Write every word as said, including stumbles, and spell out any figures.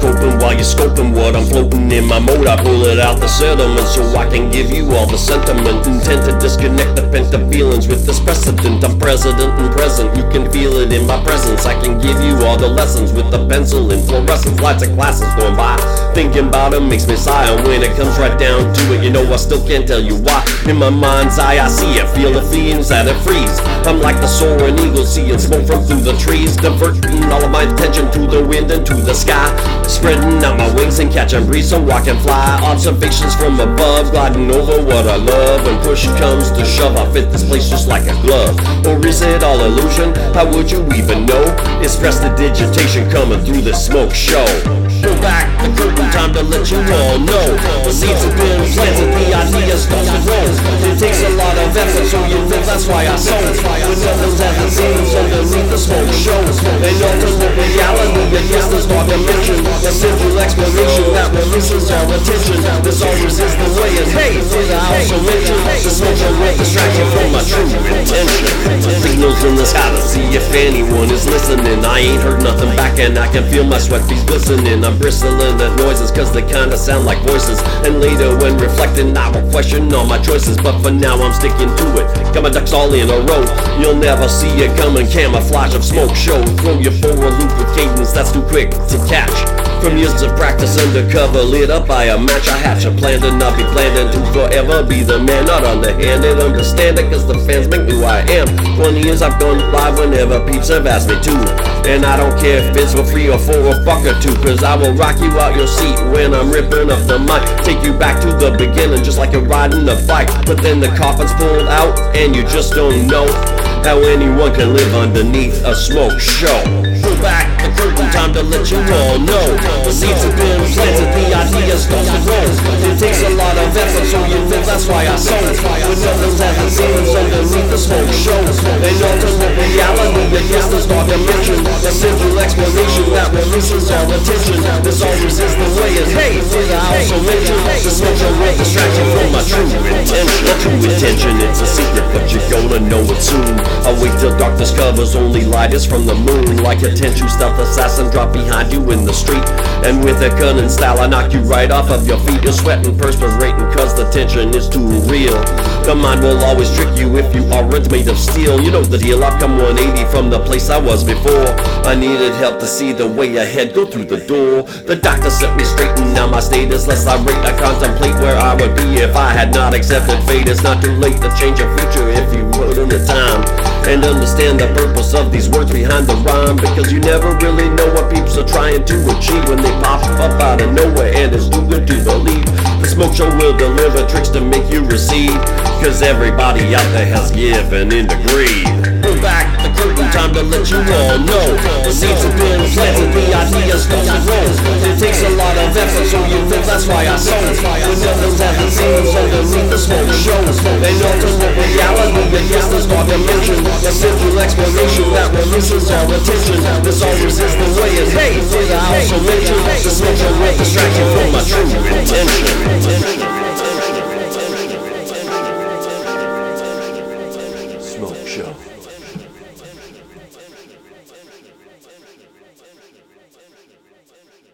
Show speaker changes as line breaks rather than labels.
scoping while you're scoping what I'm floating in my mode. I pull it out the sediment so I can give you all the sentiment. Intent to disconnect the pent up feelings with this precedent. I'm president and present, you can feel it in my presence. I can give you all the lessons with the pencil and fluorescence. Lots of classes going by, thinking about it makes me sigh. And when it comes right down to it, you know I still can't tell you why. In my mind's eye I see it, feel the feelings that it frees. I'm like the soaring eagle, seeing smoke from through the trees, diverting all of my attention to the wind and to the sky, spreading out my wings and catching breeze so I can fly. Observations from above, gliding over what I love. When push comes to shove, I fit this place just like a glove. Or is it all illusion? How would you even know? It's prestidigitation coming through this smoke show. Pull back the curtain, time to let you all know. The seeds have been planted, the idea starts to grow. It takes a lot of effort, so you know that's why I sow. When others have the scenes underneath the smoke shows. An alternate reality against this dark dimension. A simple explanation that releases our attention. This always is the way it hey, did I also mention the smoke show will distract you from my true intention. Signals in the sky to see if anyone is listening. I ain't heard nothing back and I can feel my sweat beads glistening. I'm bristling at noises cause they kinda sound like voices. And later when reflecting I will question all my choices. But for now I'm sticking to it, got my ducks all in a row. You'll never see it coming, camouflage of smoke show. Throw you for a loop with cadence that's too quick to catch. From years of practice undercover, lit up by a match. I hatch a plan to not be planning to forever be the man, not underhanded. Understand it cause the fans make me who I am. twenty years I've gone live whenever peeps have asked me to. And I don't care if it's for free or for a buck or two, cause I will rock you out your seat when I'm ripping up the mic. Take you back to the beginning just like you're riding a bike. But then the coffin's pulled out and you just don't know how anyone can live underneath a smoke show. Pull back the curtain, time to let you all know. The seeds have been planted, the idea starts to grow. It takes a lot of effort, so you know that's why I sow. When others have the scenes underneath the smoke show. An alternate reality against this dark dimension. A simple explanation that releases our attention. This always is the way it hey, did I also mention the smoke show will distract you from my true intention. My true intention, it's a secret, but you're gonna know it soon. I'll wait till darkness covers, only light is from the moon. Like a ten-shoe stealth assassin drop behind you in the street. And with a cunning style I knock you right off of your feet. You're sweating, perspirating cause the tension is too real. The mind will always trick you if you aren't made of steel. You know the deal, I've come one eighty from the place I was before. I needed help to see the way ahead, go through the door. The doctor set me straight and now my state is less irate. I contemplate where I would be if I had not accepted fate. It's not too late to change your future if you put in the time. And understand the purpose of these words behind the rhyme. Because you never really know what peeps are trying to achieve when they pop up out of nowhere and it's too good to believe. The smoke show will deliver tricks to make you recede. Cause everybody out there has given in to greed. Pull back the curtain, time to let you all know. The seeds have been planted, the idea starts to grow. It takes a lot of effort, so you know that's why I sow. When others have the scenes underneath the smoke show. An alternate reality against this dark dimension. A simple explanation that releases our attention. This always is the way it hey, did I also mention the smoke show will distract you from my true intention.